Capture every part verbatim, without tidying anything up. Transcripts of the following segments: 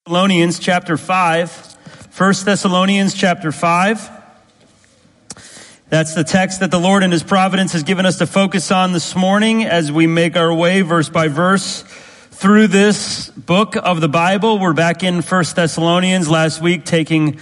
Thessalonians chapter five. First Thessalonians chapter five. That's the text that the Lord in His providence has given us to focus on this morning as we make our way verse by verse through this book of the Bible. We're back in First Thessalonians last week, taking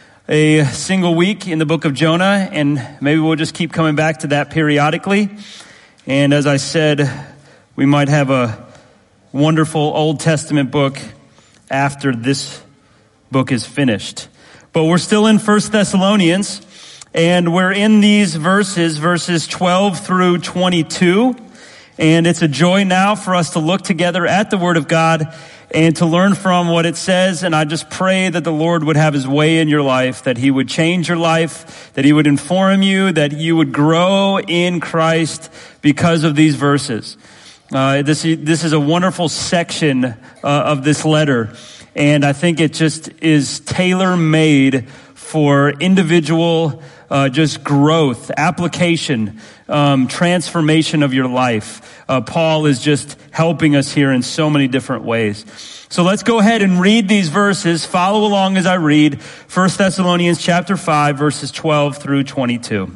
a single week in the book of Jonah, and maybe we'll just keep coming back to that periodically. And as I said, we might have a wonderful Old Testament book after this book is finished. But we're still in First Thessalonians, and we're in these verses, verses twelve through twenty-two. And it's a joy now for us to look together at the Word of God and to learn from what it says. And I just pray that the Lord would have His way in your life, that He would change your life, that He would inform you, that you would grow in Christ because of these verses. Uh, this, this is a wonderful section uh, of this letter, and I think it just is tailor-made for individual uh, just growth, application, um, transformation of your life. Uh, Paul is just helping us here in so many different ways. So let's go ahead and read these verses. Follow along as I read First Thessalonians chapter five, verses twelve through twenty-two.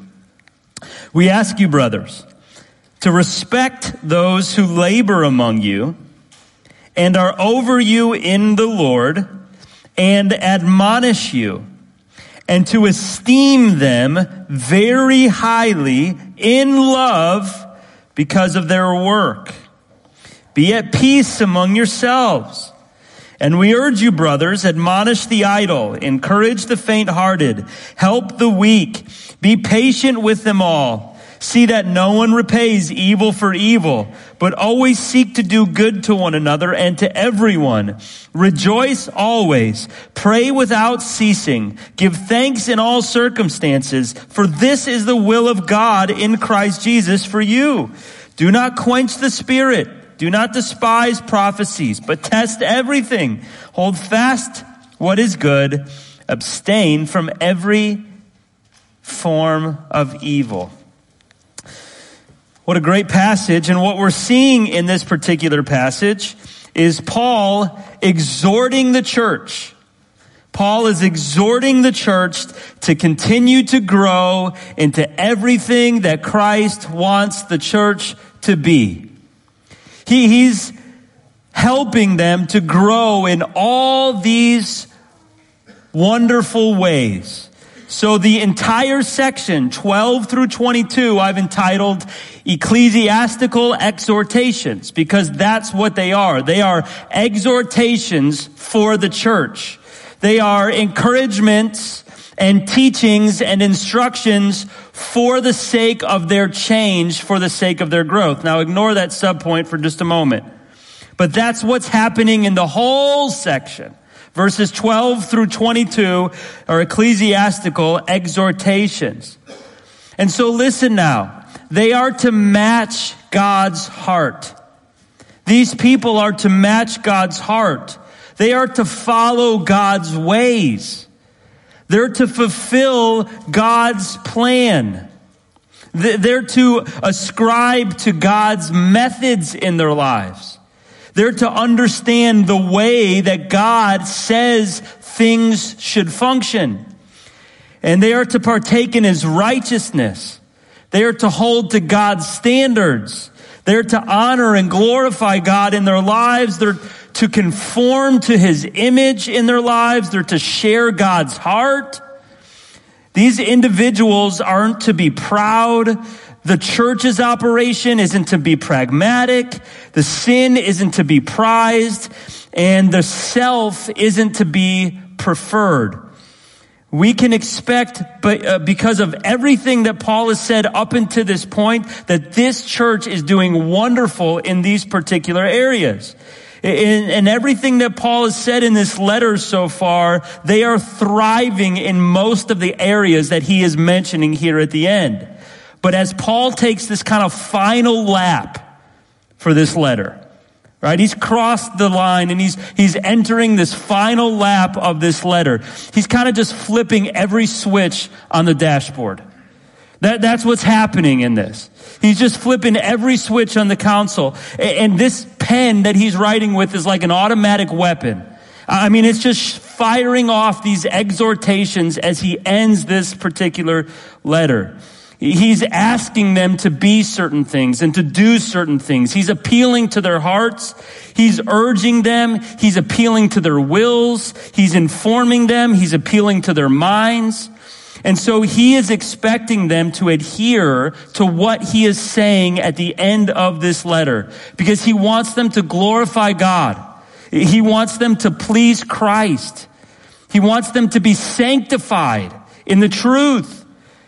We ask you, brothers, to respect those who labor among you and are over you in the Lord and admonish you, and to esteem them very highly in love because of their work. Be at peace among yourselves. And we urge you, brothers, admonish the idle, encourage the faint-hearted, help the weak, be patient with them all. See that no one repays evil for evil, but always seek to do good to one another and to everyone. Rejoice always. Pray without ceasing. Give thanks in all circumstances, for this is the will of God in Christ Jesus for you. Do not quench the Spirit. Do not despise prophecies, but test everything. Hold fast what is good. Abstain from every form of evil. What a great passage. And what we're seeing in this particular passage is Paul exhorting the church. Paul is exhorting the church to continue to grow into everything that Christ wants the church to be. He, he's helping them to grow in all these wonderful ways. So the entire section, twelve through twenty-two, I've entitled Ecclesiastical Exhortations, because that's what they are. They are exhortations for the church. They are encouragements and teachings and instructions for the sake of their change, for the sake of their growth. Now ignore that subpoint for just a moment. But that's what's happening in the whole section. Verses twelve through twenty-two are ecclesiastical exhortations. And so listen now. They are to match God's heart. These people are to match God's heart. They are to follow God's ways. They're to fulfill God's plan. They're to ascribe to God's methods in their lives. They're to understand the way that God says things should function. And they are to partake in His righteousness. They are to hold to God's standards. They're to honor and glorify God in their lives. They're to conform to His image in their lives. They're to share God's heart. These individuals aren't to be proud. The church's operation isn't to be pragmatic. The sin isn't to be prized. And the self isn't to be preferred. We can expect, but uh, because of everything that Paul has said up until this point, that this church is doing wonderful in these particular areas. In, in everything that Paul has said in this letter so far, they are thriving in most of the areas that he is mentioning here at the end. But as Paul takes this kind of final lap for this letter, right? He's crossed the line and he's, he's entering this final lap of this letter. He's kind of just flipping every switch on the dashboard. That, that's what's happening in this. He's just flipping every switch on the console. And this pen that he's writing with is like an automatic weapon. I mean, it's just firing off these exhortations as he ends this particular letter. He's asking them to be certain things and to do certain things. He's appealing to their hearts. He's urging them. He's appealing to their wills. He's informing them. He's appealing to their minds. And so he is expecting them to adhere to what he is saying at the end of this letter, because he wants them to glorify God. He wants them to please Christ. He wants them to be sanctified in the truth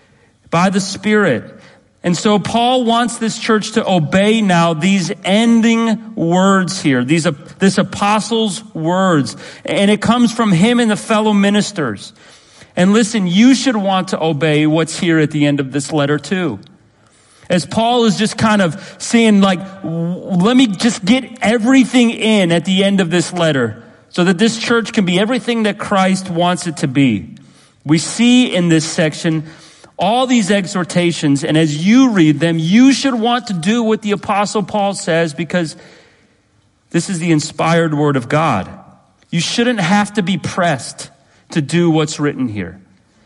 by the Spirit. And so Paul wants this church to obey now these ending words here, these this apostle's words. And it comes from him and the fellow ministers. And listen, you should want to obey what's here at the end of this letter too. As Paul is just kind of saying, like, let me just get everything in at the end of this letter so that this church can be everything that Christ wants it to be. We see in this section all these exhortations, and as you read them, you should want to do what the Apostle Paul says, because this is the inspired word of God. You shouldn't have to be pressed to do what's written here.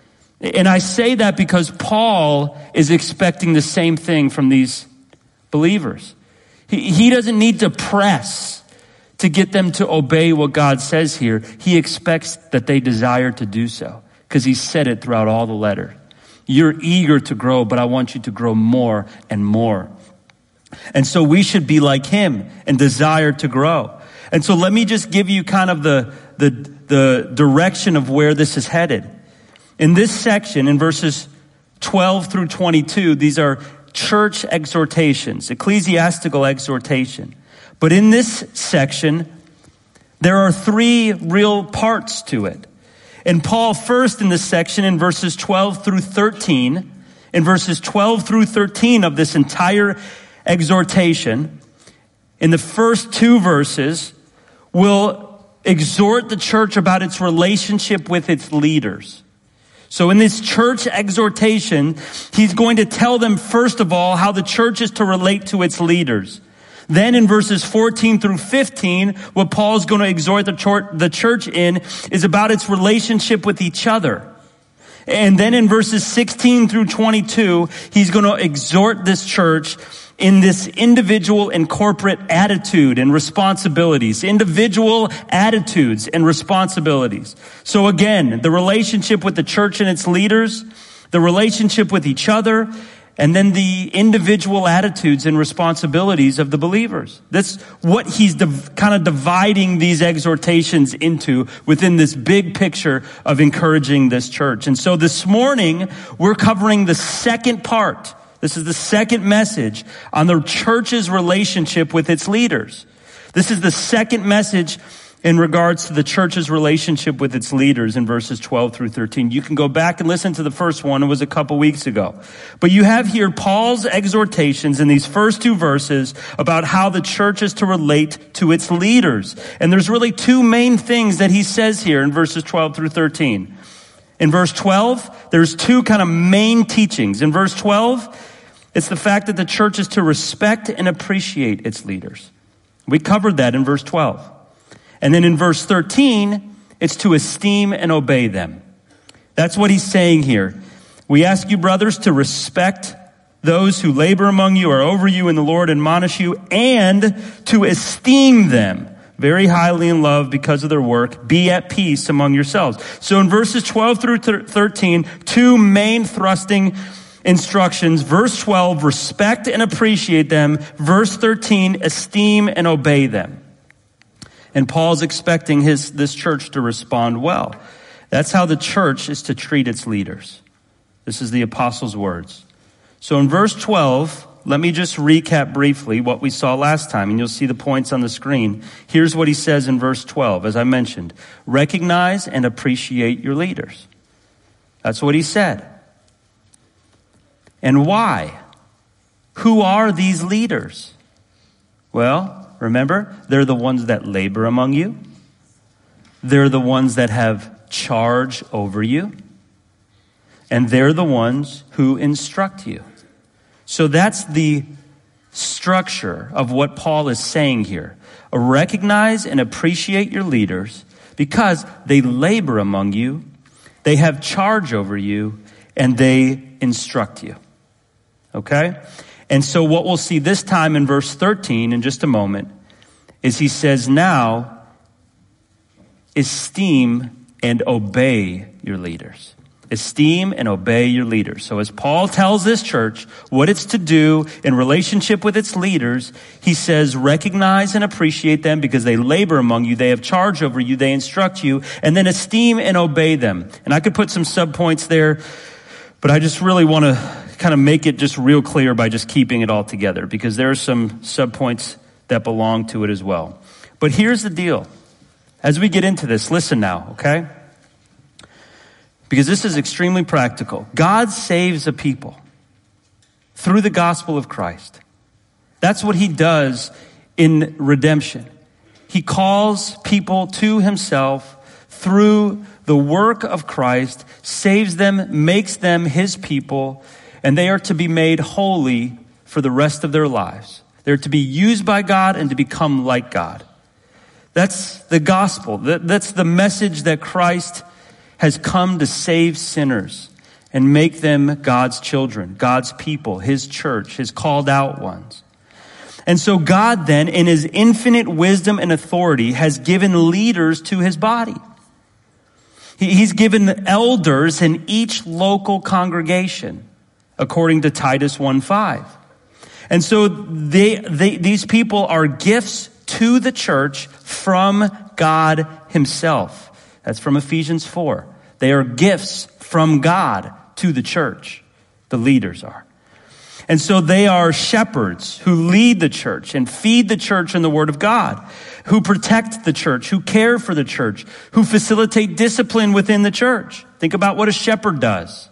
And I say that because Paul is expecting the same thing from these believers. He, he doesn't need to press to get them to obey what God says here. He expects that they desire to do so, because he said it throughout all the letter. You're eager to grow, but I want you to grow more and more. And so we should be like him and desire to grow. And so let me just give you kind of the, the, the direction of where this is headed. In this section, in verses twelve through twenty-two, these are church exhortations, ecclesiastical exhortation. But in this section, there are three real parts to it. And Paul first in this section, in verses twelve through thirteen, in verses twelve through thirteen of this entire exhortation, in the first two verses, will exhort the church about its relationship with its leaders. So in this church exhortation, he's going to tell them, first of all, how the church is to relate to its leaders. Then in verses fourteen through fifteen, what Paul's going to exhort the church in is about its relationship with each other. And then in verses sixteen through twenty-two, he's going to exhort this church in this individual and corporate attitude and responsibilities, individual attitudes and responsibilities. So again, the relationship with the church and its leaders, the relationship with each other, and then the individual attitudes and responsibilities of the believers. That's what he's div- kind of dividing these exhortations into within this big picture of encouraging this church. And so this morning, we're covering the second part. This is the second message on the church's relationship with its leaders. This is the second message in regards to the church's relationship with its leaders in verses twelve through thirteen. You can go back and listen to the first one. It was a couple weeks ago. But you have here Paul's exhortations in these first two verses about how the church is to relate to its leaders. And there's really two main things that he says here in verses twelve through thirteen. In verse twelve, there's two kind of main teachings. In verse twelve, it's the fact that the church is to respect and appreciate its leaders. We covered that in verse twelve. And then in verse thirteen, it's to esteem and obey them. That's what he's saying here. We ask you, brothers, to respect those who labor among you or over you in the Lord, admonish you, and to esteem them very highly in love because of their work. Be at peace among yourselves. So in verses twelve through thirteen, two main thrusting instructions. Verse twelve, respect and appreciate them. Verse thirteen, esteem and obey them. And Paul's expecting his this church to respond well. That's how the church is to treat its leaders. This is the apostles' words. So in verse twelve, let me just recap briefly what we saw last time, and you'll see the points on the screen. Here's what he says in verse twelve, as I mentioned. Recognize and appreciate your leaders. That's what he said. And why? Who are these leaders? Well, remember, they're the ones that labor among you. They're the ones that have charge over you. And they're the ones who instruct you. So that's the structure of what Paul is saying here. Recognize and appreciate your leaders. because they labor among you, they have charge over you, and they instruct you. Okay? And so what we'll see this time in verse thirteen in just a moment is he says, now esteem and obey your leaders. Esteem and obey your leaders. So as Paul tells this church what it's to do in relationship with its leaders, he says, recognize and appreciate them because they labor among you. They have charge over you. They instruct you. And then esteem and obey them. And I could put some subpoints there, but I just really want to kind of make it just real clear by just keeping it all together because there are some subpoints that belong to it as well. But here's the deal. As we get into this, listen now, okay? Because this is extremely practical. God saves a people through the gospel of Christ. That's what he does in redemption. He calls people to himself through the work of Christ, saves them, makes them his people, and they are to be made holy for the rest of their lives. They're to be used by God and to become like God. That's the gospel. That's the message that Christ has come to save sinners and make them God's children, God's people, his church, his called out ones. And so God then, in his infinite wisdom and authority, has given leaders to his body. He's given elders in each local congregation, according to Titus one five. And so they, they, these people are gifts to the church from God himself. That's from Ephesians four. They are gifts from God to the church. The leaders are. And so they are shepherds who lead the church and feed the church in the word of God, who protect the church, who care for the church, who facilitate discipline within the church. Think about what a shepherd does.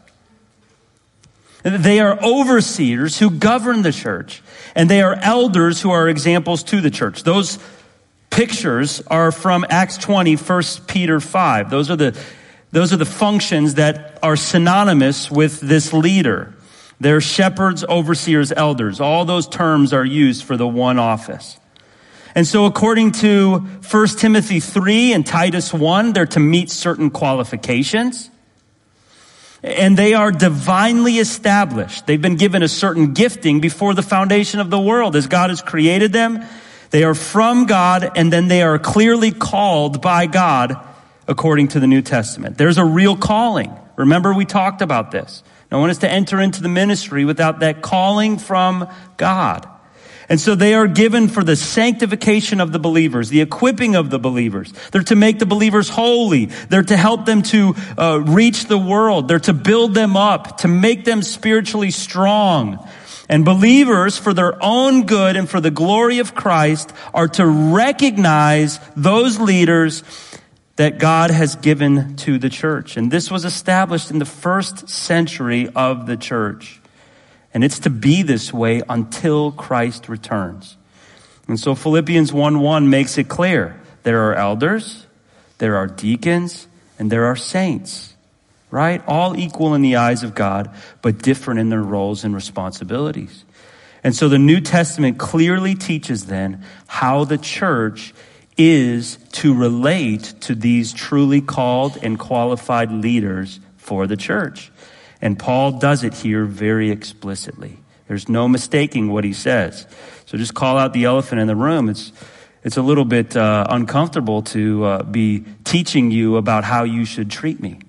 They are overseers who govern the church, and they are elders who are examples to the church. Those pictures are from Acts twenty, First Peter five. Those are the, those are the functions that are synonymous with this leader. They're shepherds, overseers, elders. All those terms are used for the one office. And so according to First Timothy three and Titus one, they're to meet certain qualifications. And they are divinely established. They've been given a certain gifting before the foundation of the world. As God has created them, they are from God, and then they are clearly called by God according to the New Testament. There's a real calling. Remember, we talked about this. No one is to enter into the ministry without that calling from God. And so they are given for the sanctification of the believers, the equipping of the believers. They're to make the believers holy. They're to help them to uh, reach the world. They're to build them up, to make them spiritually strong. And believers, for their own good and for the glory of Christ, are to recognize those leaders that God has given to the church. And this was established in the first century of the church. And it's to be this way until Christ returns. And so Philippians one one makes it clear. There are elders, there are deacons, and there are saints. Right? All equal in the eyes of God, but different in their roles and responsibilities. And so the New Testament clearly teaches then how the church is to relate to these truly called and qualified leaders for the church. And Paul does it here very explicitly. There's no mistaking what he says. So just call out the elephant in the room. It's it's a little bit uh, uncomfortable to uh, be teaching you about how you should treat me.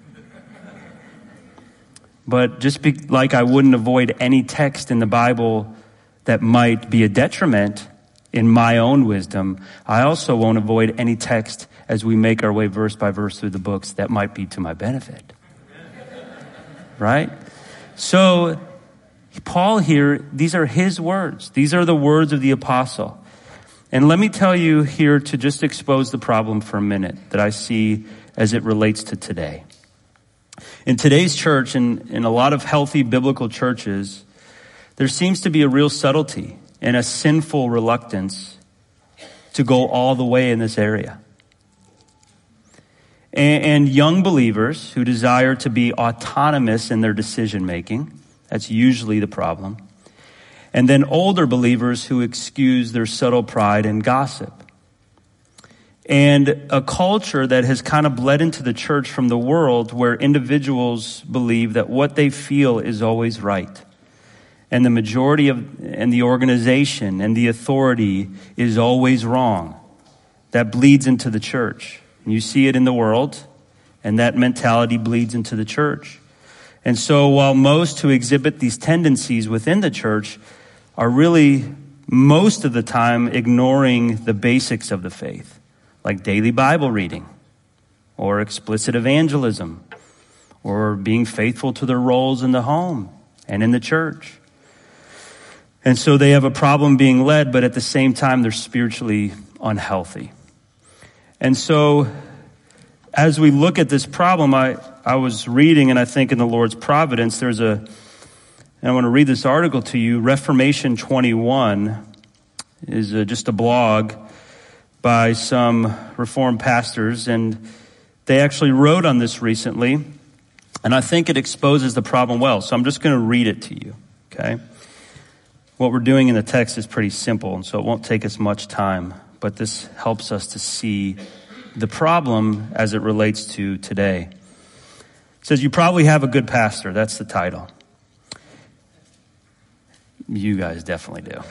But just be, like I wouldn't avoid any text in the Bible that might be a detriment in my own wisdom, I also won't avoid any text as we make our way verse by verse through the books that might be to my benefit. Right? So, Paul here, these are his words. These are the words of the apostle. And let me tell you here to just expose the problem for a minute that I see as it relates to today. In today's church, and in a lot of healthy biblical churches, there seems to be a real subtlety and a sinful reluctance to go all the way in this area. And young believers who desire to be autonomous in their decision making, that's usually the problem. And then older believers who excuse their subtle pride and gossip. and a culture that has kind of bled into the church from the world, where individuals believe that what they feel is always right. And the majority of, and the organization and the authority is always wrong. That bleeds into the church. And you see it in the world, and that mentality bleeds into the church. And so while most who exhibit these tendencies within the church are really most of the time ignoring the basics of the faith, like daily Bible reading, or explicit evangelism, or being faithful to their roles in the home and in the church. And so they have a problem being led, but at the same time, they're spiritually unhealthy. And so as we look at this problem, I, I was reading, and I think in the Lord's providence, there's a, and I want to read this article to you. Reformation twenty-one is a, just a blog by some Reformed pastors, and they actually wrote on this recently, and I think it exposes the problem well. So I'm just going to read it to you, okay? What we're doing in the text is pretty simple, and so it won't take us much time, but this helps us to see the problem as it relates to today. It says, you probably have a good pastor. That's the title. You guys definitely do.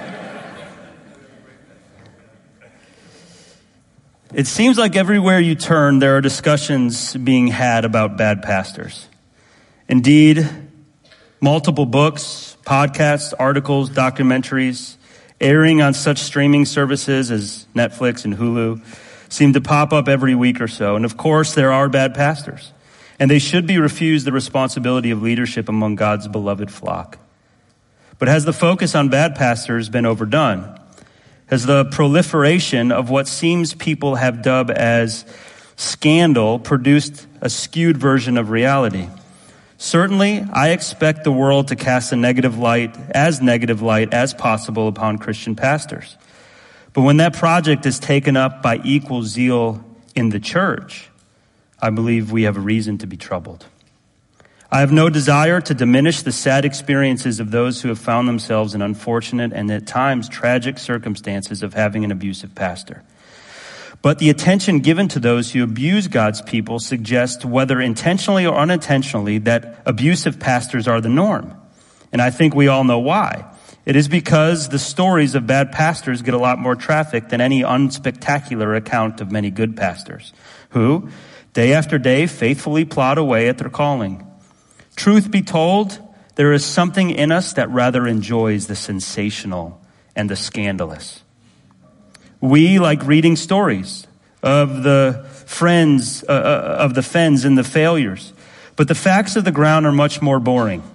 It seems like everywhere you turn, there are discussions being had about bad pastors. Indeed, multiple books, podcasts, articles, documentaries, airing on such streaming services as Netflix and Hulu seem to pop up every week or so. And of course, there are bad pastors, and they should be refused the responsibility of leadership among God's beloved flock. But has the focus on bad pastors been overdone? Has the proliferation of what seems people have dubbed as scandal produced a skewed version of reality? Certainly, I expect the world to cast a negative light, as negative light as possible upon Christian pastors. But when that project is taken up by equal zeal in the church, I believe we have a reason to be troubled. I have no desire to diminish the sad experiences of those who have found themselves in unfortunate and at times tragic circumstances of having an abusive pastor. But the attention given to those who abuse God's people suggests, whether intentionally or unintentionally, that abusive pastors are the norm. And I think we all know why. It is because the stories of bad pastors get a lot more traffic than any unspectacular account of many good pastors, who, day after day, faithfully plod away at their calling. Truth be told, there is something in us that rather enjoys the sensational and the scandalous. We like reading stories of the friends, uh, of the fens and the failures. But the facts of the ground are much more boring.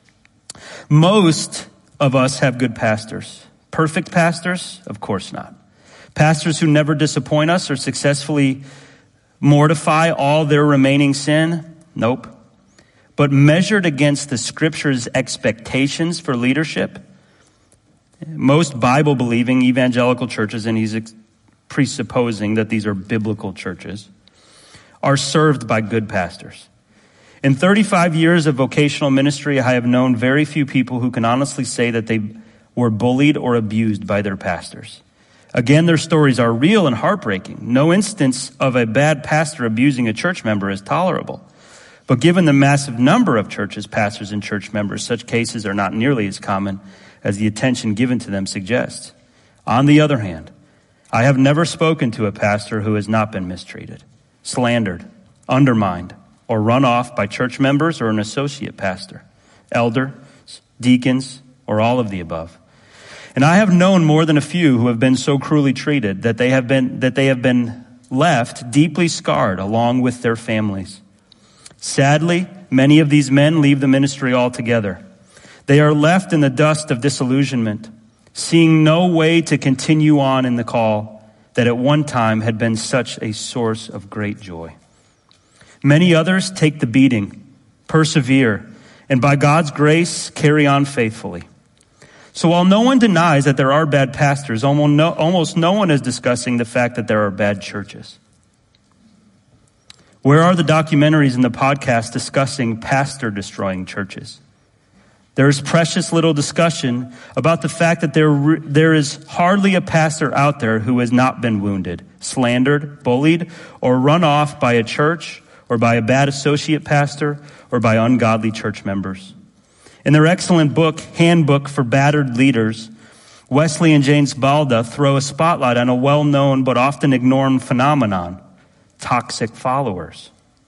Most of us have good pastors. Perfect pastors? Of course not. Pastors who never disappoint us or successfully mortify all their remaining sin? Nope. But measured against the Scripture's expectations for leadership, most Bible-believing evangelical churches, and he's ex- presupposing that these are biblical churches, are served by good pastors. In thirty-five years of vocational ministry, I have known very few people who can honestly say that they were bullied or abused by their pastors. Again, their stories are real and heartbreaking. No instance of a bad pastor abusing a church member is tolerable. But given the massive number of churches, pastors, and church members, such cases are not nearly as common as the attention given to them suggests. On the other hand, I have never spoken to a pastor who has not been mistreated, slandered, undermined, or run off by church members or an associate pastor, elder, deacons, or all of the above. And I have known more than a few who have been so cruelly treated that they have been that they have been left deeply scarred along with their families. Sadly, many of these men leave the ministry altogether. They are left in the dust of disillusionment, seeing no way to continue on in the call that at one time had been such a source of great joy. Many others take the beating, persevere, and by God's grace, carry on faithfully. So while no one denies that there are bad pastors, almost no, almost no one is discussing the fact that there are bad churches. Where are the documentaries and the podcasts discussing pastor-destroying churches? There is precious little discussion about the fact that there, there is hardly a pastor out there who has not been wounded, slandered, bullied, or run off by a church or by a bad associate pastor or by ungodly church members. In their excellent book, Handbook for Battered Leaders, Wesley and James Balda throw a spotlight on a well-known but often ignored phenomenon, toxic followers,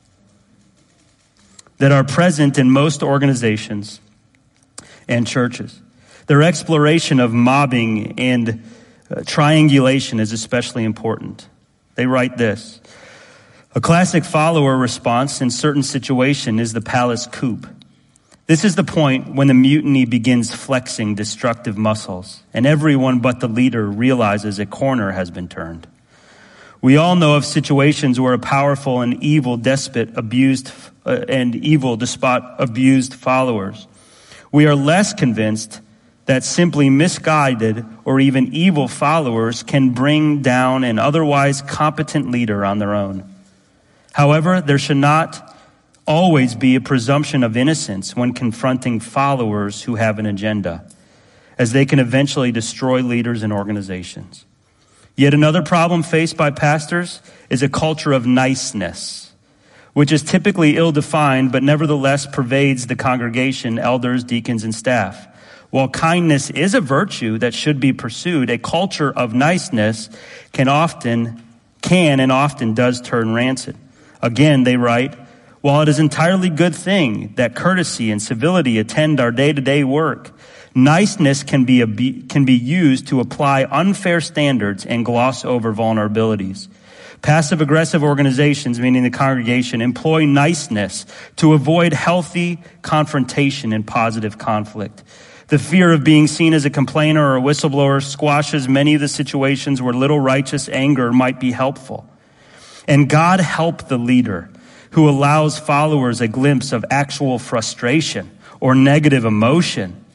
that are present in most organizations and churches. Their exploration of mobbing and uh, triangulation is especially important. They write this: a classic follower response in certain situation is the palace coup. This is the point when the mutiny begins flexing destructive muscles, and everyone but the leader realizes a corner has been turned. We all know of situations where a powerful and evil despot abused uh, and evil despot abused followers. We are less convinced that simply misguided or even evil followers can bring down an otherwise competent leader on their own. However, there should not always be a presumption of innocence when confronting followers who have an agenda, as they can eventually destroy leaders and organizations. Yet another problem faced by pastors is a culture of niceness, which is typically ill-defined but nevertheless pervades the congregation, elders, deacons, and staff. While kindness is a virtue that should be pursued, a culture of niceness can often, can and often does turn rancid. Again, they write, while it is an entirely good thing that courtesy and civility attend our day-to-day work, niceness can be, a, can be used to apply unfair standards and gloss over vulnerabilities. Passive-aggressive organizations, meaning the congregation, employ niceness to avoid healthy confrontation and positive conflict. The fear of being seen as a complainer or a whistleblower squashes many of the situations where little righteous anger might be helpful. And God help the leader who allows followers a glimpse of actual frustration or negative emotion.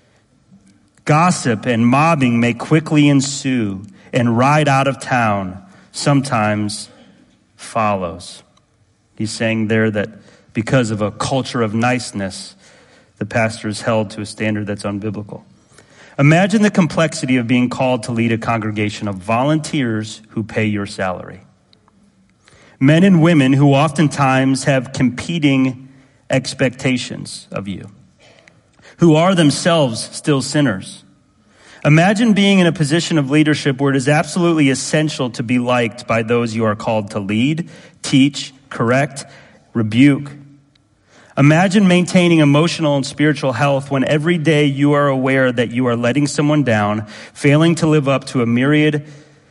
Gossip and mobbing may quickly ensue, and ride out of town sometimes follows. He's saying there that because of a culture of niceness, the pastor is held to a standard that's unbiblical. Imagine the complexity of being called to lead a congregation of volunteers who pay your salary. Men and women who oftentimes have competing expectations of you, who are themselves still sinners. Imagine being in a position of leadership where it is absolutely essential to be liked by those you are called to lead, teach, correct, rebuke. Imagine maintaining emotional and spiritual health when every day you are aware that you are letting someone down, failing to live up to a myriad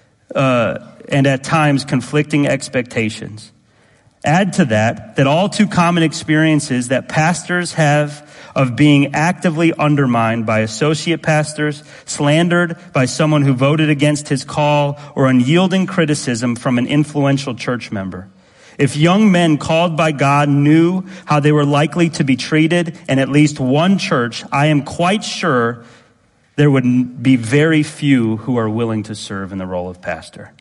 uh, and at times conflicting expectations. Add to that, that all too common experiences that pastors have of being actively undermined by associate pastors, slandered by someone who voted against his call, or unyielding criticism from an influential church member. If young men called by God knew how they were likely to be treated in at least one church, I am quite sure there would be very few who are willing to serve in the role of pastor.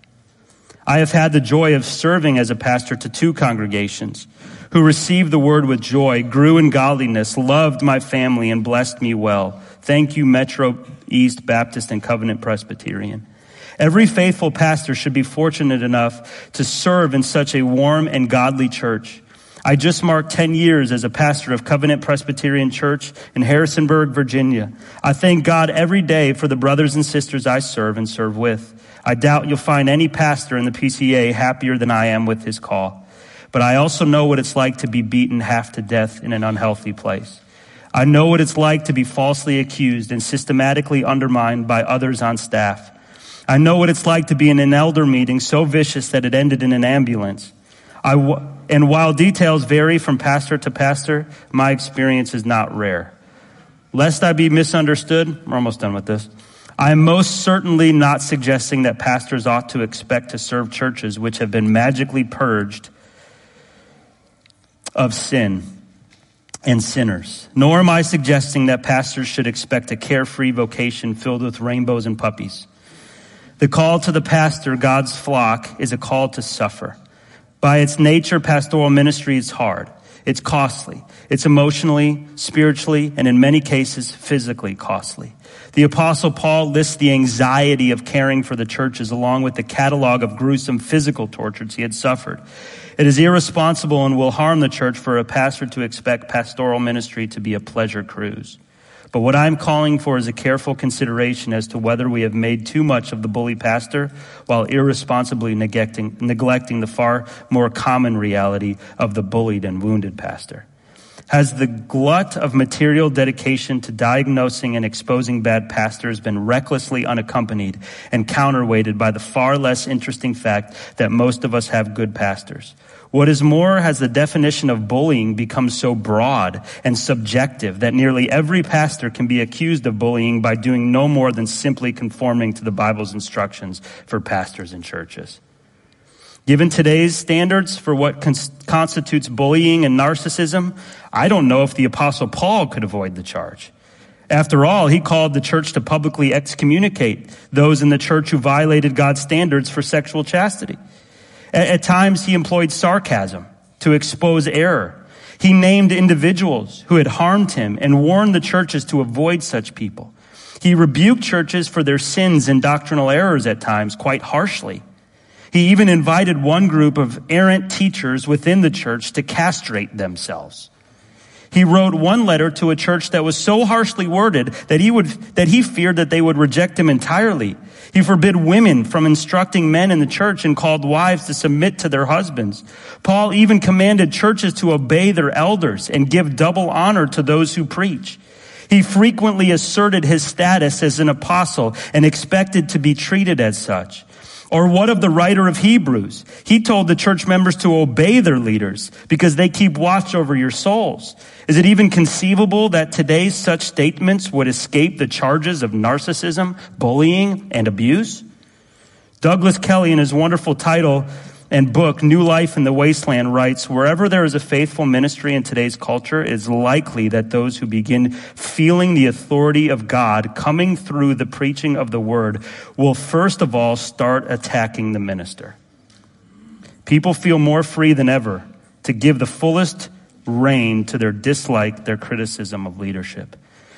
I have had the joy of serving as a pastor to two congregations who received the word with joy, grew in godliness, loved my family, and blessed me well. Thank you, Metro East Baptist and Covenant Presbyterian. Every faithful pastor should be fortunate enough to serve in such a warm and godly church. I just marked ten years as a pastor of Covenant Presbyterian Church in Harrisonburg, Virginia. I thank God every day for the brothers and sisters I serve and serve with. I doubt you'll find any pastor in the P C A happier than I am with his call. But I also know what it's like to be beaten half to death in an unhealthy place. I know what it's like to be falsely accused and systematically undermined by others on staff. I know what it's like to be in an elder meeting so vicious that it ended in an ambulance. I w- and while details vary from pastor to pastor, my experience is not rare. Lest I be misunderstood, we're almost done with this. I am most certainly not suggesting that pastors ought to expect to serve churches which have been magically purged of sin and sinners. Nor am I suggesting that pastors should expect a carefree vocation filled with rainbows and puppies. The call to the pastor, God's flock, is a call to suffer. By its nature, pastoral ministry is hard. It's costly. It's emotionally, spiritually, and in many cases, physically costly. The Apostle Paul lists the anxiety of caring for the churches along with the catalog of gruesome physical tortures he had suffered. It is irresponsible and will harm the church for a pastor to expect pastoral ministry to be a pleasure cruise. But what I'm calling for is a careful consideration as to whether we have made too much of the bully pastor while irresponsibly neglecting, neglecting the far more common reality of the bullied and wounded pastor. Has the glut of material dedication to diagnosing and exposing bad pastors been recklessly unaccompanied and counterweighted by the far less interesting fact that most of us have good pastors? What is more, has the definition of bullying become so broad and subjective that nearly every pastor can be accused of bullying by doing no more than simply conforming to the Bible's instructions for pastors and churches? Given today's standards for what cons- constitutes bullying and narcissism, I don't know if the Apostle Paul could avoid the charge. After all, he called the church to publicly excommunicate those in the church who violated God's standards for sexual chastity. At, at times, he employed sarcasm to expose error. He named individuals who had harmed him and warned the churches to avoid such people. He rebuked churches for their sins and doctrinal errors at times quite harshly. He even invited one group of errant teachers within the church to castrate themselves. He wrote one letter to a church that was so harshly worded that he would, that he feared that they would reject him entirely. He forbid women from instructing men in the church and called wives to submit to their husbands. Paul even commanded churches to obey their elders and give double honor to those who preach. He frequently asserted his status as an apostle and expected to be treated as such. Or what of the writer of Hebrews? He told the church members to obey their leaders because they keep watch over your souls. Is it even conceivable that today's such statements would escape the charges of narcissism, bullying, and abuse? Douglas Kelly, in his wonderful title and book, New Life in the Wasteland, writes, wherever there is a faithful ministry in today's culture, it is likely that those who begin feeling the authority of God coming through the preaching of the word will first of all start attacking the minister. People feel more free than ever to give the fullest rein to their dislike, their criticism of leadership.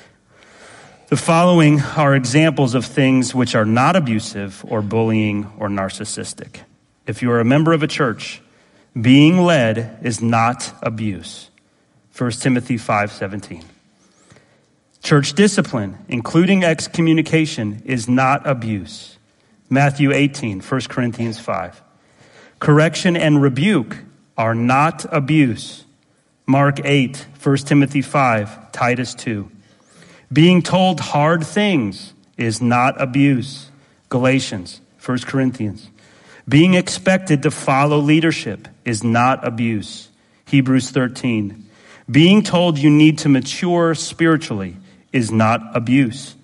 The following are examples of things which are not abusive or bullying or narcissistic. If you are a member of a church, being led is not abuse. First Timothy five seventeen. Church discipline, including excommunication, is not abuse. Matthew eighteen, First Corinthians five. Correction and rebuke are not abuse. Mark eight, First Timothy five, Titus two. Being told hard things is not abuse. Galatians, First Corinthians. Being expected to follow leadership is not abuse. Hebrews thirteen. Being told you need to mature spiritually is not abuse.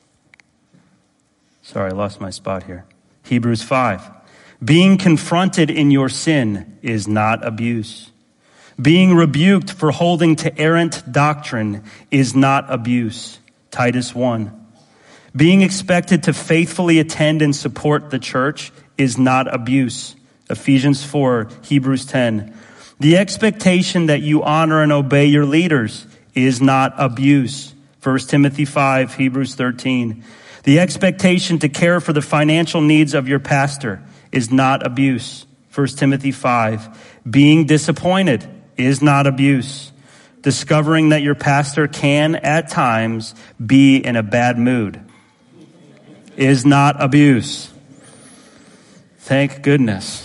Sorry, I lost my spot here. Hebrews five. Being confronted in your sin is not abuse. Being rebuked for holding to errant doctrine is not abuse. Titus one. Being expected to faithfully attend and support the church is not abuse. Ephesians four, Hebrews ten. The expectation that you honor and obey your leaders is not abuse. First Timothy five, Hebrews thirteen. The expectation to care for the financial needs of your pastor is not abuse. First Timothy five. Being disappointed is not abuse. Discovering that your pastor can, at times, be in a bad mood is not abuse. Thank goodness.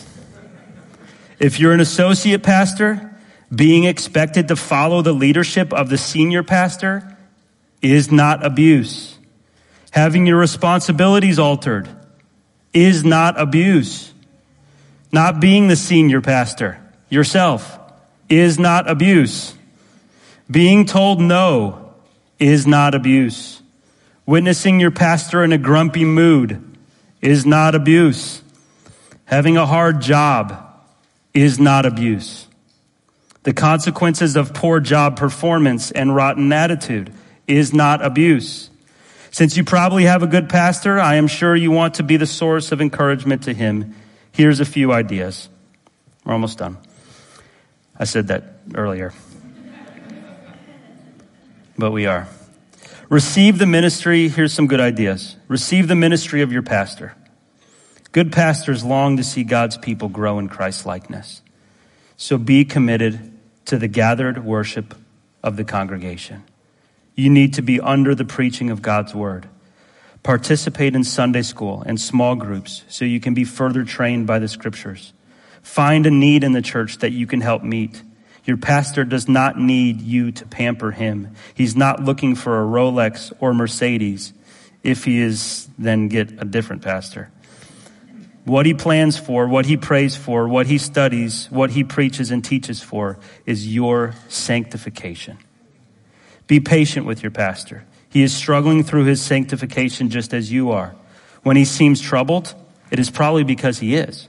If you're an associate pastor, being expected to follow the leadership of the senior pastor is not abuse. Having your responsibilities altered is not abuse. Not being the senior pastor yourself is not abuse. Being told no is not abuse. Witnessing your pastor in a grumpy mood is not abuse. Having a hard job is not abuse. The consequences of poor job performance and rotten attitude is not abuse. Since you probably have a good pastor, I am sure you want to be the source of encouragement to him. Here's a few ideas. We're almost done. I said that earlier. But we are. Receive the ministry. Here's some good ideas. Receive the ministry of your pastor. Good pastors long to see God's people grow in Christ's likeness. So be committed to the gathered worship of the congregation. You need to be under the preaching of God's word. Participate in Sunday school and small groups so you can be further trained by the scriptures. Find a need in the church that you can help meet. Your pastor does not need you to pamper him. He's not looking for a Rolex or Mercedes. If he is, then get a different pastor. What he plans for, what he prays for, what he studies, what he preaches and teaches for is your sanctification. Be patient with your pastor. He is struggling through his sanctification just as you are. When he seems troubled, it is probably because he is.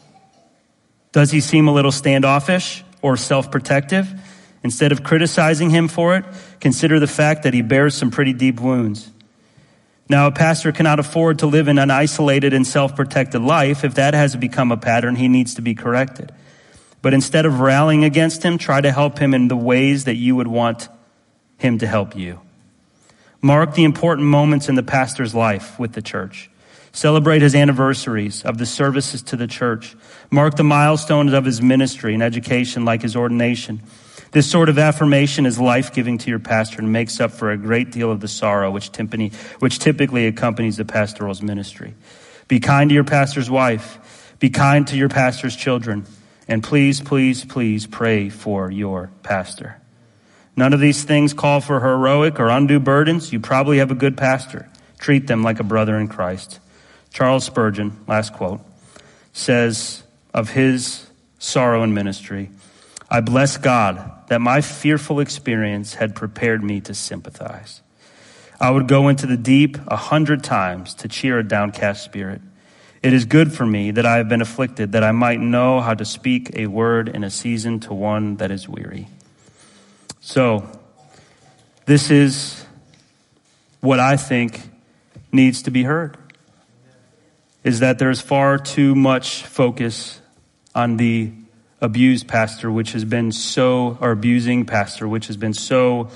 Does he seem a little standoffish or self-protective? Instead of criticizing him for it, consider the fact that he bears some pretty deep wounds. Now, a pastor cannot afford to live in an isolated and self-protected life. If that has become a pattern, he needs to be corrected. But instead of rallying against him, try to help him in the ways that you would want him to help you. Mark the important moments in the pastor's life with the church. Celebrate his anniversaries of the services to the church. Mark the milestones of his ministry and education, like his ordination. This sort of affirmation is life-giving to your pastor and makes up for a great deal of the sorrow which typically, which typically accompanies the pastoral's ministry. Be kind to your pastor's wife. Be kind to your pastor's children. And please, please, please pray for your pastor. None of these things call for heroic or undue burdens. You probably have a good pastor. Treat them like a brother in Christ. Charles Spurgeon, last quote, says of his sorrow in ministry, I bless God that my fearful experience had prepared me to sympathize. I would go into the deep a hundred times to cheer a downcast spirit. It is good for me that I have been afflicted, that I might know how to speak a word in a season to one that is weary. So, this is what I think needs to be heard, is that there's far too much focus on the abused pastor, which has been so, or abusing pastor, which has been so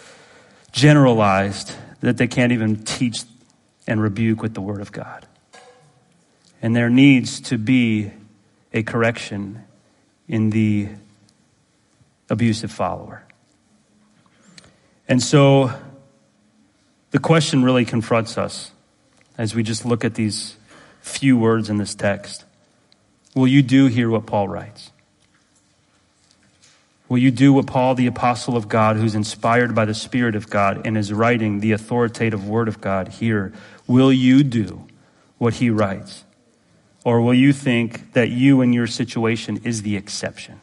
generalized that they can't even teach and rebuke with the word of God. And there needs to be a correction in the abusive follower. And so the question really confronts us as we just look at these few words in this text. Will you do here what Paul writes? Will you do what Paul, the apostle of God, who's inspired by the Spirit of God and is writing the authoritative word of God here, will you do what he writes? Or will you think that you and your situation is the exception?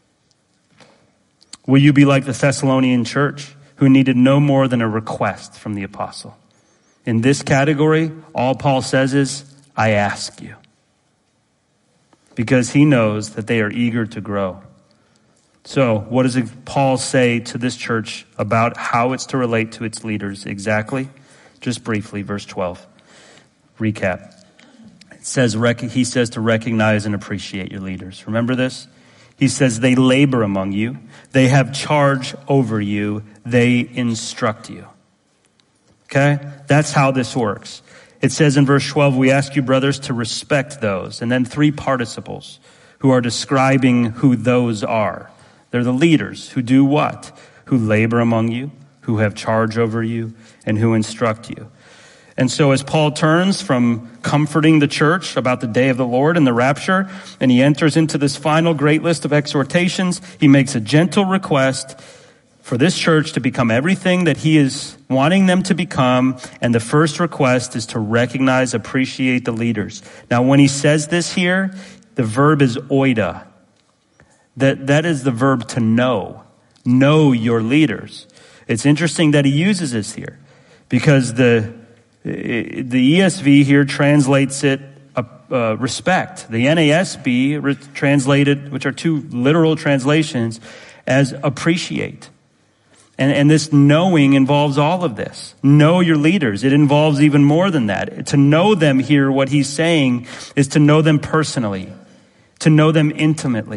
Will you be like the Thessalonian church, who needed no more than a request from the apostle? In this category, all Paul says is, I ask you. Because he knows that they are eager to grow. So, what does Paul say to this church about how it's to relate to its leaders exactly? Just briefly, verse twelve. Recap. It says, he says to recognize and appreciate your leaders. Remember this? He says they labor among you. They have charge over you. They instruct you. Okay? That's how this works. It says in verse twelve, we ask you, brothers, to respect those. And then three participles who are describing who those are. They're the leaders who do what? Who labor among you, who have charge over you, and who instruct you. And so as Paul turns from comforting the church about the day of the Lord and the rapture, and he enters into this final great list of exhortations, he makes a gentle request for this church to become everything that he is wanting them to become. And the first request is to recognize, appreciate the leaders. Now, when he says this here, the verb is oida. That, that is the verb to know. Know your leaders. It's interesting that he uses this here because the The E S V here translates it uh, uh, respect. The N A S B re- translated, which are two literal translations, as appreciate. And, and this knowing involves all of this. Know your leaders. It involves even more than that. To know them here, what he's saying is to know them personally, to know them intimately,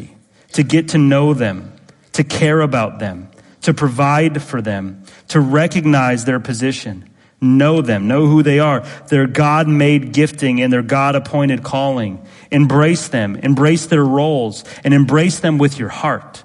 to get to know them, to care about them, to provide for them, to recognize their position, know them, know who they are, their God-made gifting and their God-appointed calling. Embrace them, embrace their roles, and embrace them with your heart.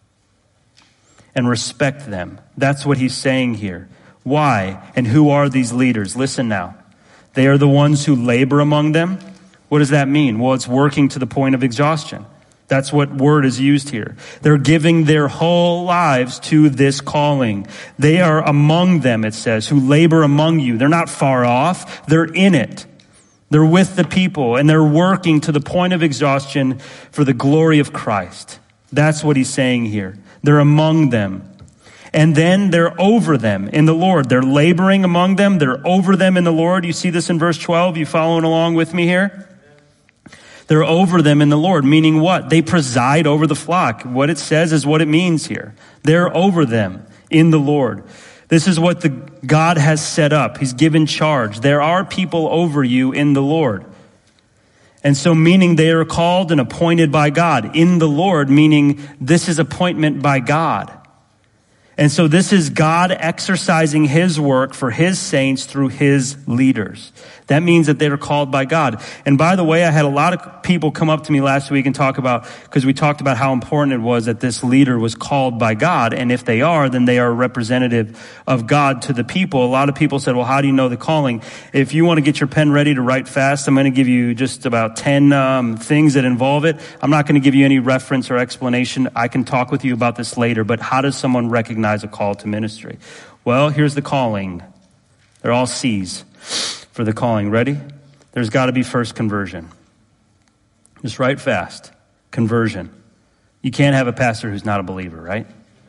And respect them. That's what he's saying here. Why? And who are these leaders? Listen now. They are the ones who labor among them. What does that mean? Well, it's working to the point of exhaustion. That's what word is used here. They're giving their whole lives to this calling. They are among them, it says, who labor among you. They're not far off. They're in it. They're with the people, and they're working to the point of exhaustion for the glory of Christ. That's what he's saying here. They're among them. And then they're over them in the Lord. They're laboring among them. They're over them in the Lord. You see this in verse twelve? You following along with me here? They're over them in the Lord, meaning what? They preside over the flock. What it says is what it means here. They're over them in the Lord. This is what the God has set up. He's given charge. There are people over you in the Lord. And so meaning they are called and appointed by God in the Lord, meaning this is appointment by God. And so this is God exercising his work for his saints through his leaders. That means that they are called by God. And by the way, I had a lot of people come up to me last week and talk about, because we talked about how important it was that this leader was called by God. And if they are, then they are a representative of God to the people. A lot of people said, well, how do you know the calling? If you want to get your pen ready to write fast, I'm going to give you just about ten um, things that involve it. I'm not going to give you any reference or explanation. I can talk with you about this later. But how does someone recognize a call to ministry? Well, here's the calling. They're all C's for the calling. Ready? There's got to be first conversion. Just write fast. Conversion. You can't have a pastor who's not a believer, right?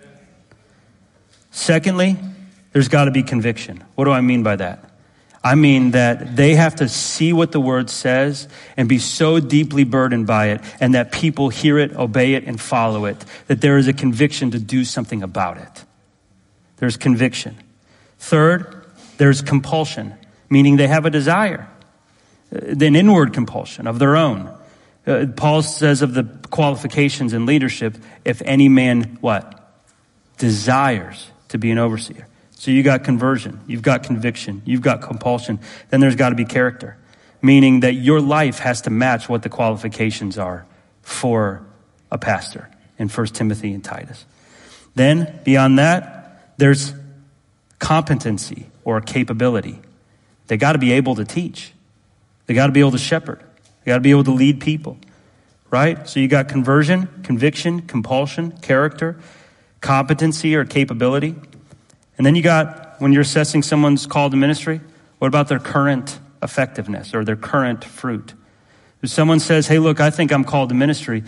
Secondly, there's got to be conviction. What do I mean by that? I mean that they have to see what the word says and be so deeply burdened by it, and that people hear it, obey it, and follow it, that there is a conviction to do something about it. There's conviction. Third, there's compulsion, meaning they have a desire, an inward compulsion of their own. Uh, Paul says of the qualifications in leadership, if any man, what? Desires to be an overseer. So you got conversion, you've got conviction, you've got compulsion. Then there's got to be character, meaning that your life has to match what the qualifications are for a pastor in First Timothy and Titus. Then beyond that, there's competency or capability. They got to be able to teach. They got to be able to shepherd. They got to be able to lead people, right? So you got conversion, conviction, compulsion, character, competency or capability. And then you got, when you're assessing someone's call to ministry, what about their current effectiveness or their current fruit? If someone says, hey, look, I think I'm called to ministry,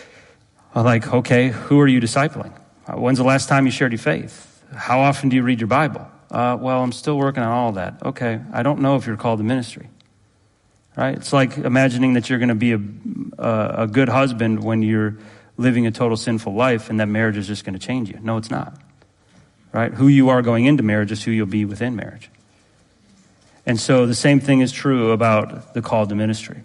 I'm like, okay, who are you discipling? When's the last time you shared your faith? How often do you read your Bible? Uh, well, I'm still working on all that. Okay, I don't know if you're called to ministry. Right? It's like imagining that you're going to be a, a, a good husband when you're living a total sinful life and that marriage is just going to change you. No, it's not. Right? Who you are going into marriage is who you'll be within marriage. And so the same thing is true about the call to ministry.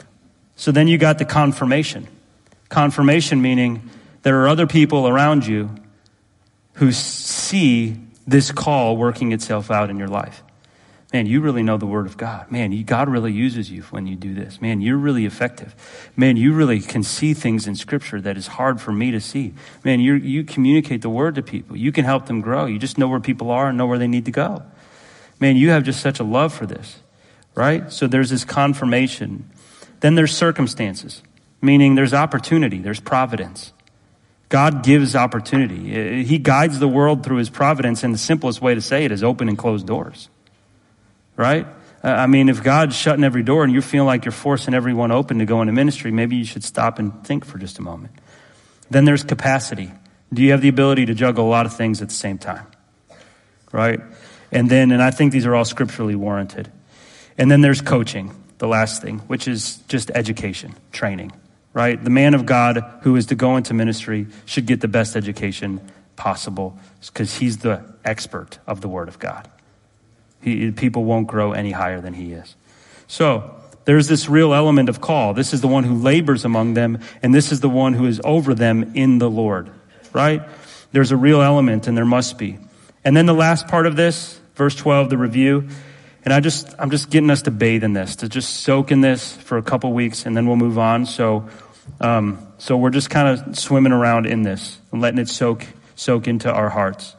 So then you got the confirmation. Confirmation meaning there are other people around you who see this call working itself out in your life. Man, you really know the Word of God. Man, you, God really uses you when you do this. Man, you're really effective. Man, you really can see things in Scripture that is hard for me to see. Man, you you communicate the Word to people. You can help them grow. You just know where people are and know where they need to go. Man, you have just such a love for this, right? So there's this confirmation. Then there's circumstances, meaning there's opportunity, there's providence. God gives opportunity. He guides the world through his providence, and the simplest way to say it is open and closed doors. Right? I mean, if God's shutting every door and you feel like you're forcing everyone open to go into ministry, maybe you should stop and think for just a moment. Then there's capacity. Do you have the ability to juggle a lot of things at the same time? Right? And then, and I think these are all scripturally warranted. And then there's coaching, the last thing, which is just education, training. Right? The man of God who is to go into ministry should get the best education possible because he's the expert of the Word of God. He, people won't grow any higher than he is. So There's this real element of call. This is the one who labors among them, and this is the one who is over them in the Lord, right? There's a real element, and there must be. And then the last part of this, verse twelve, the review. And I just, I'm just getting us to bathe in this, to just soak in this for a couple weeks, and then we'll move on. So, um, so we're just kind of swimming around in this and letting it soak, soak into our hearts.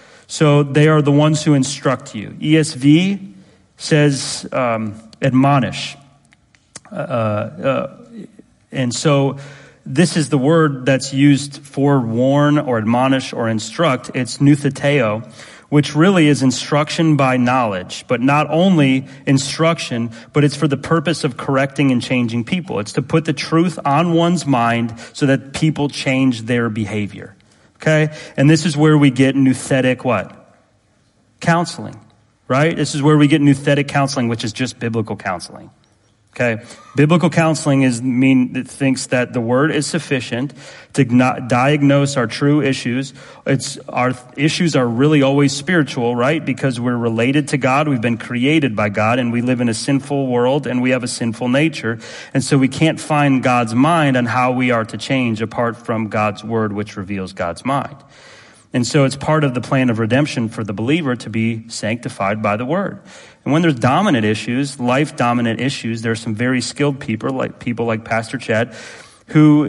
So they are the ones who instruct you. E S V says, um, admonish. Uh, uh, and so this is the word that's used for warn or admonish or instruct. It's nutheteo, which really is instruction by knowledge, but not only instruction, but it's for the purpose of correcting and changing people. It's to put the truth on one's mind so that people change their behavior. Okay? And this is where we get nuthetic what? Counseling, right? This is where we get nuthetic counseling, which is just biblical counseling. Okay, biblical counseling is mean it thinks that the word is sufficient to not diagnose our true issues. It's our issues are really always spiritual, right? Because we're related to God, we've been created by God, and we live in a sinful world, and we have a sinful nature, and so we can't find God's mind on how we are to change apart from God's word, which reveals God's mind. And so it's part of the plan of redemption for the believer to be sanctified by the word. And when there's dominant issues, life-dominant issues, there are some very skilled people, like people like Pastor Chad, who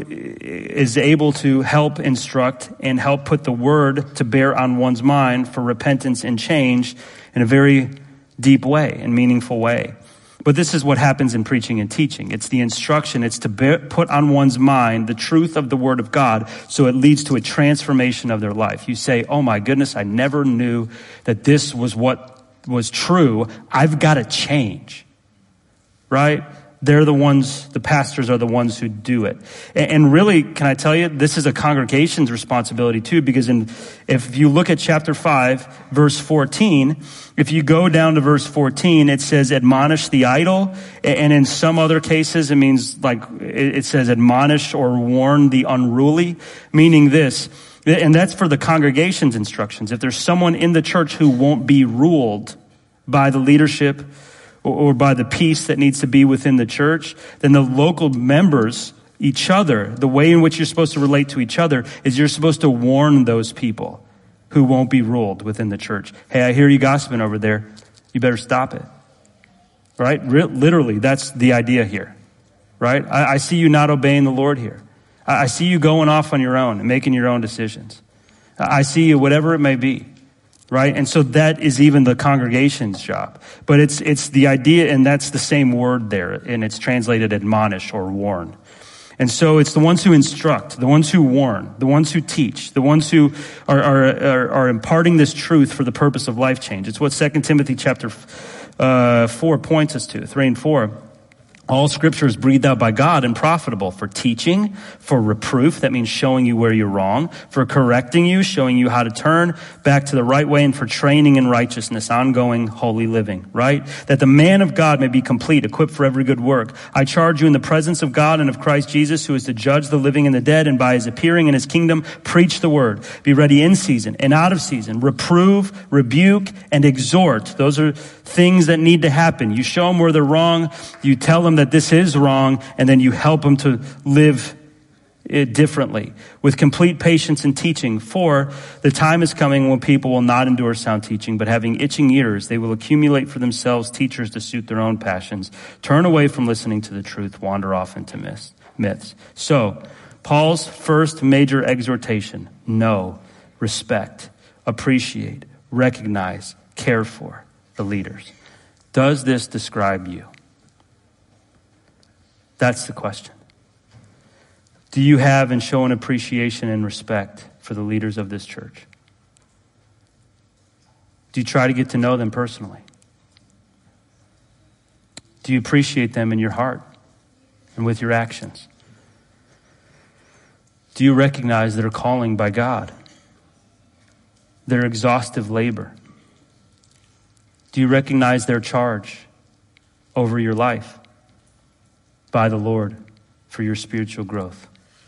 is able to help instruct and help put the word to bear on one's mind for repentance and change in a very deep way and meaningful way. But this is what happens in preaching and teaching. It's the instruction. It's to bear, put on one's mind the truth of the word of God so it leads to a transformation of their life. You say, oh my goodness, I never knew that this was what was true. I've got to change, right? They're the ones, the pastors are the ones who do it. And really, can I tell you, this is a congregation's responsibility too, because in, if you look at chapter five, verse fourteen, if you go down to verse fourteen, it says admonish the idle. And in some other cases, it means like, it says admonish or warn the unruly, meaning this. And that's for the congregation's instructions. If there's someone in the church who won't be ruled by the leadership or by the peace that needs to be within the church, then the local members, each other, the way in which you're supposed to relate to each other is you're supposed to warn those people who won't be ruled within the church. Hey, I hear you gossiping over there. You better stop it. Right? Literally, that's the idea here. Right? I, I see you not obeying the Lord here. I, I see you going off on your own and making your own decisions. I see you, whatever it may be. Right? And so that is even the congregation's job. But it's it's the idea, and that's the same word there, and it's translated admonish or warn. And so it's the ones who instruct, the ones who warn, the ones who teach, the ones who are are, are, are imparting this truth for the purpose of life change. It's what Second Timothy chapter uh, four points us to, three and four. All scripture is breathed out by God and profitable for teaching, for reproof, that means showing you where you're wrong, for correcting you, showing you how to turn back to the right way, and for training in righteousness, ongoing holy living, right? That the man of God may be complete, equipped for every good work. I charge you in the presence of God and of Christ Jesus, who is to judge the living and the dead, and by his appearing in his kingdom, preach the word. Be ready in season and out of season. Reprove, rebuke, and exhort. Those are things that need to happen. You show them where they're wrong. You tell them that this is wrong, and then you help them to live it differently with complete patience and teaching. For the time is coming when people will not endure sound teaching, but having itching ears, they will accumulate for themselves teachers to suit their own passions, turn away from listening to the truth, wander off into myths. So Paul's first major exhortation: know, respect, appreciate, recognize, care for the leaders. Does this describe you? That's the question. Do you have and show an appreciation and respect for the leaders of this church? Do you try to get to know them personally? Do you appreciate them in your heart and with your actions? Do you recognize their calling by God, their exhaustive labor? Do you recognize their charge over your life by the Lord for your spiritual growth?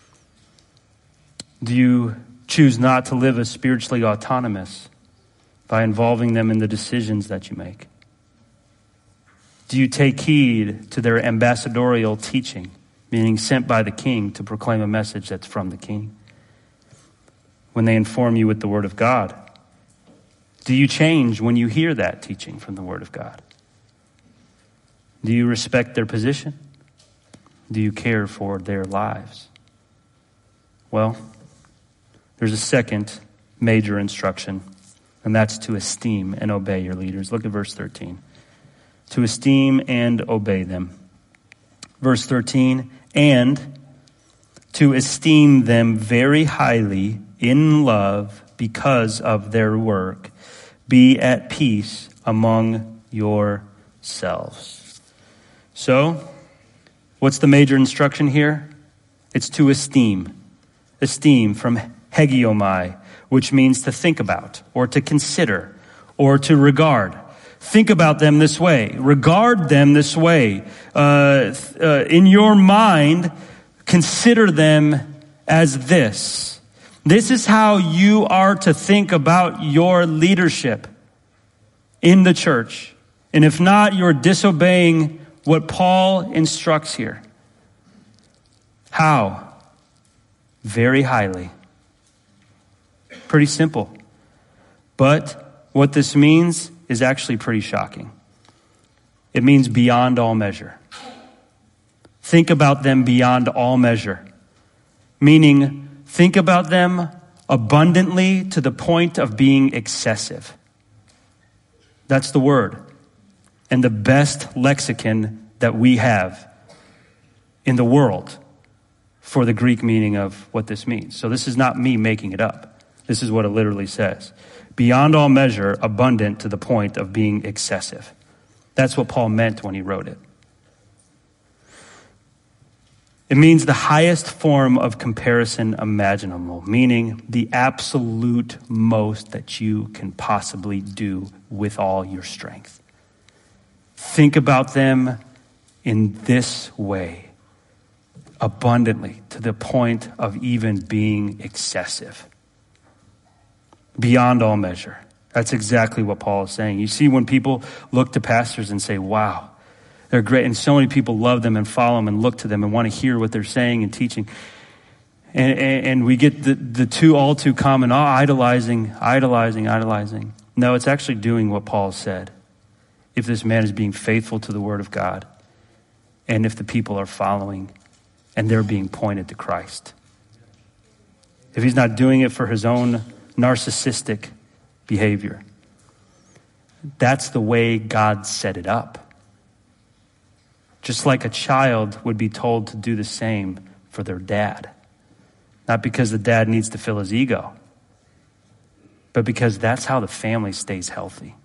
Do you choose not to live as spiritually autonomous by involving them in the decisions that you make? Do you take heed to their ambassadorial teaching, meaning sent by the king to proclaim a message that's from the king? When they inform you with the word of God, do you change when you hear that teaching from the word of God? Do you respect their position? Do you care for their lives? Well, there's a second major instruction, and that's to esteem and obey your leaders. Look at verse thirteen. To esteem and obey them. Verse thirteen, and to esteem them very highly in love because of their work. Be at peace among yourselves. So, what's the major instruction here? It's to esteem. Esteem from hegiomai, which means to think about or to consider or to regard. Think about them this way. Regard them this way. Uh, uh, in your mind, consider them as this. This is how you are to think about your leadership in the church. And if not, you're disobeying what Paul instructs here. How? Very highly. Pretty simple. But what this means is actually pretty shocking. It means beyond all measure. Think about them beyond all measure. Meaning, think about them abundantly to the point of being excessive. That's the word. And the best lexicon that we have in the world for the Greek meaning of what this means. So this is not me making it up. This is what it literally says. Beyond all measure, abundant to the point of being excessive. That's what Paul meant when he wrote it. It means the highest form of comparison imaginable, meaning the absolute most that you can possibly do with all your strength. Think about them in this way, abundantly, to the point of even being excessive. Beyond all measure. That's exactly what Paul is saying. You see, when people look to pastors and say, wow, they're great, and so many people love them and follow them and look to them and want to hear what they're saying and teaching. And, and, and we get the, the two all too common, oh, idolizing, idolizing, idolizing. No, it's actually doing what Paul said. If this man is being faithful to the word of God, and if the people are following and they're being pointed to Christ. If he's not doing it for his own narcissistic behavior. That's the way God set it up. Just like a child would be told to do the same for their dad. Not because the dad needs to fill his ego, but because that's how the family stays healthy.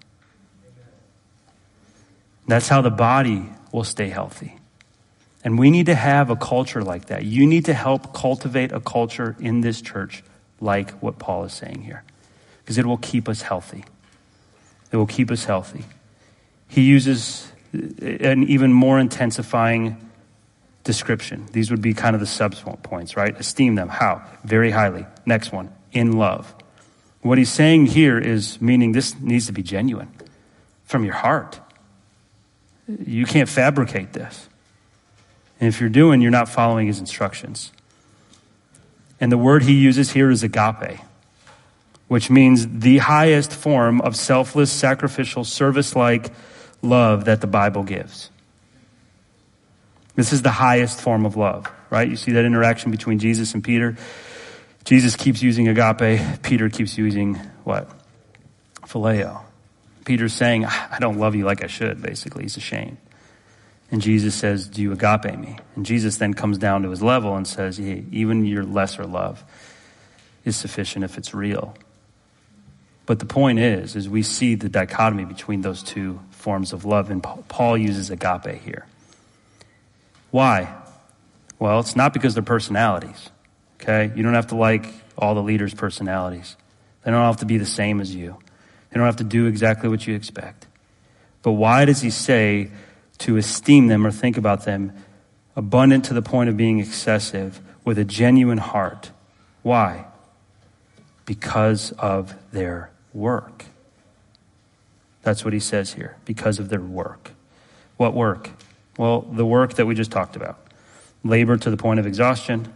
That's how the body will stay healthy. And we need to have a culture like that. You need to help cultivate a culture in this church like what Paul is saying here. Because it will keep us healthy. It will keep us healthy. He uses an even more intensifying description. These would be kind of the sub-points, right? Esteem them. How? Very highly. Next one. In love. What he's saying here is meaning this needs to be genuine. From your heart. You can't fabricate this. And if you're doing, you're not following his instructions. And the word he uses here is agape, which means the highest form of selfless, sacrificial, service-like love that the Bible gives. This is the highest form of love, right? You see that interaction between Jesus and Peter. Jesus keeps using agape. Peter keeps using what? Phileo. Peter's saying, I don't love you like I should, basically. He's ashamed. And Jesus says, do you agape me? And Jesus then comes down to his level and says, hey, even your lesser love is sufficient if it's real. But the point is, is we see the dichotomy between those two forms of love, and Paul uses agape here. Why? Well, it's not because they're personalities, okay? You don't have to like all the leaders' personalities. They don't have to be the same as you. They don't have to do exactly what you expect. But why does he say to esteem them or think about them abundant to the point of being excessive with a genuine heart? Why? Because of their work. That's what he says here, because of their work. What work? Well, the work that we just talked about. Labor to the point of exhaustion,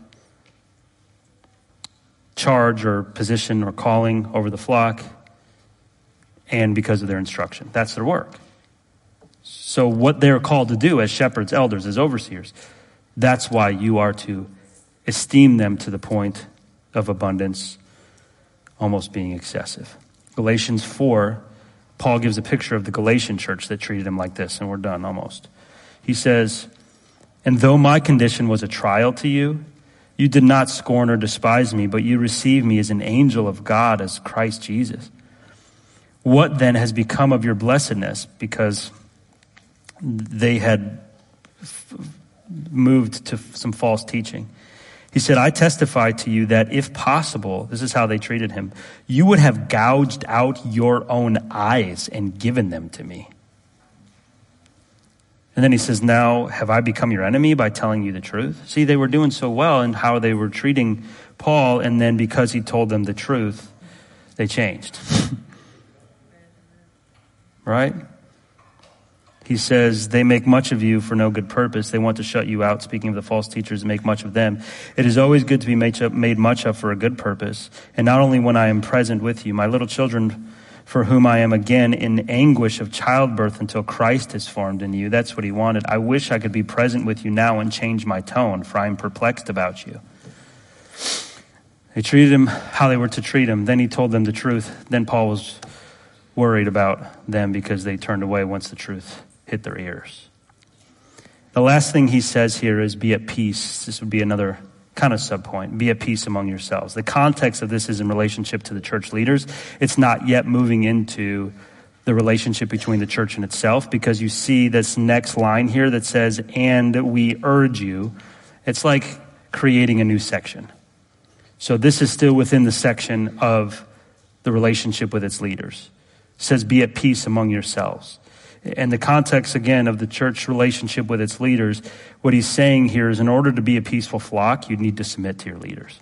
charge or position or calling over the flock, and because of their instruction. That's their work. So what they're called to do as shepherds, elders, as overseers, that's why you are to esteem them to the point of abundance, almost being excessive. Galatians four, Paul gives a picture of the Galatian church that treated him like this, and we're done almost. He says, "And though my condition was a trial to you, you did not scorn or despise me, but you received me as an angel of God, as Christ Jesus. What then has become of your blessedness?" Because they had f- moved to some false teaching. He said, "I testify to you that if possible," this is how they treated him, "you would have gouged out your own eyes and given them to me." And then he says, "Now have I become your enemy by telling you the truth?" See, they were doing so well in how they were treating Paul, and then because he told them the truth, they changed. Right? He says, "They make much of you for no good purpose. They want to shut you out," speaking of the false teachers, and make much of them. "It is always good to be made much of for a good purpose, and not only when I am present with you. My little children, for whom I am again in anguish of childbirth until Christ is formed in you." That's what he wanted. "I wish I could be present with you now and change my tone, for I am perplexed about you." They treated him how they were to treat him. Then he told them the truth. Then Paul was worried about them because they turned away once the truth hit their ears. The last thing he says here is be at peace. This would be another kind of subpoint. Be at peace among yourselves. The context of this is in relationship to the church leaders. It's not yet moving into the relationship between the church and itself, because you see this next line here that says, "and we urge you." It's like creating a new section. So this is still within the section of the relationship with its leaders. It says, be at peace among yourselves. And the context, again, of the church relationship with its leaders, what he's saying here is in order to be a peaceful flock, you need to submit to your leaders.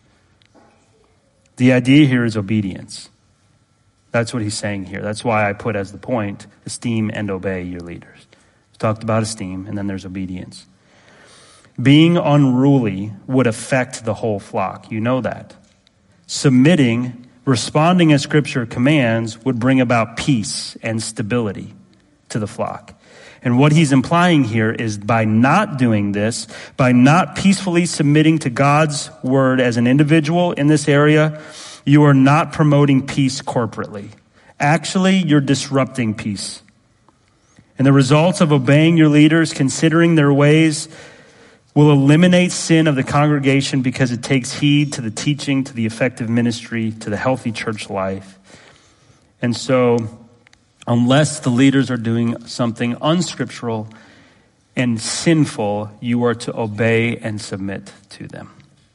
The idea here is obedience. That's what he's saying here. That's why I put as the point, esteem and obey your leaders. We talked about esteem, and then there's obedience. Being unruly would affect the whole flock. You know that. Submitting, responding as Scripture commands, would bring about peace and stability to the flock. And what he's implying here is by not doing this, by not peacefully submitting to God's word as an individual in this area, you are not promoting peace corporately. Actually, you're disrupting peace. And the results of obeying your leaders, considering their ways, will eliminate sin of the congregation because it takes heed to the teaching, to the effective ministry, to the healthy church life. And so, unless the leaders are doing something unscriptural and sinful, you are to obey and submit to them.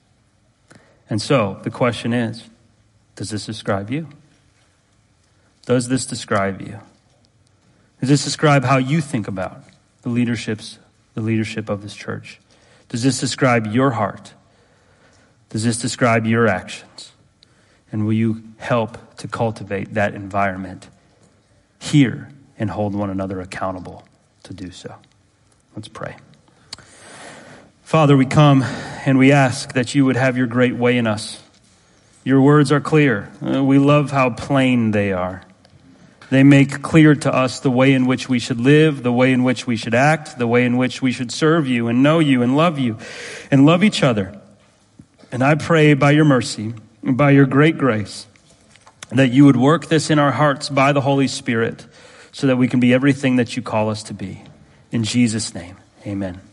And so, the question is, does this describe you? Does this describe you? Does this describe how you think about the leaderships, the leadership of this church? Does this describe your heart? Does this describe your actions? And will you help to cultivate that environment here and hold one another accountable to do so? Let's pray. Father, we come and we ask that you would have your great way in us. Your words are clear. Uh, we love how plain they are. They make clear to us the way in which we should live, the way in which we should act, the way in which we should serve you and know you and love you and love each other. And I pray by your mercy and by your great grace that you would work this in our hearts by the Holy Spirit so that we can be everything that you call us to be. In Jesus' name, amen.